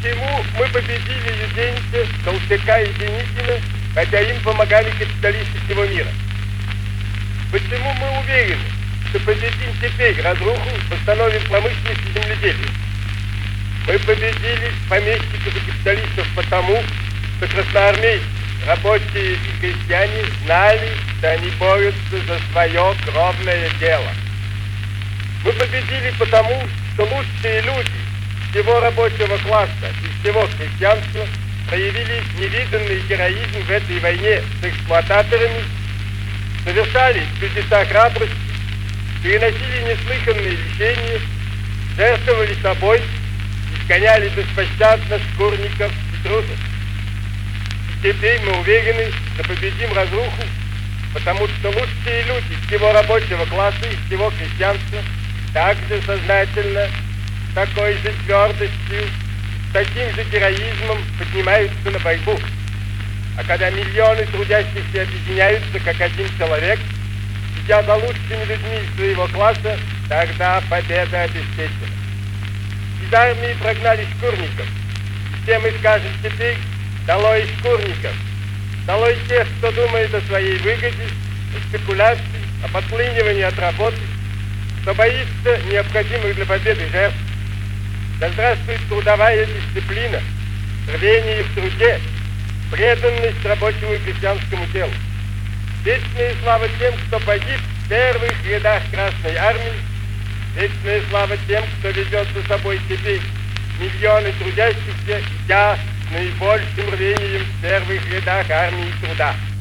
Почему мы победили Юденича, Толстяка и Деникина, хотя им помогали капиталисты всего мира? Почему мы уверены, что победим теперь разруху, восстановим промышленность и земледелие? Мы победили помещиков и капиталистов потому, что красноармейцы, рабочие и крестьяне знали, что они борются за свое кровное дело. Мы победили потому, что лучшие люди всего рабочего класса и всего крестьянства проявили невиданный героизм в этой войне с эксплуататорами, совершали чудеса храбрости, переносили неслыханные лишения, жертвовали собой, изгоняли беспощадно шкурников и трусов. И теперь мы уверены, что победим разруху, потому что лучшие люди всего рабочего класса и всего крестьянства также сознательно, с такой же твердостью, с таким же героизмом поднимаются на борьбу. А когда миллионы трудящихся объединяются как один человек, идя за лучшими людьми своего класса, тогда победа обеспечена. Из армии прогнали шкурников. И все мы скажем теперь: долой шкурников, долой тех, кто думает о своей выгоде, о спекуляции, о подклинивании от работы, кто боится необходимых для победы жертв. Да здравствует трудовая дисциплина, рвение в труде, преданность рабочему и крестьянскому делу. Вечная слава тем, кто погиб в первых рядах Красной Армии, вечная слава тем, кто ведет за собой теперь миллионы трудящихся, идя с наибольшим рвением в первых рядах армии труда.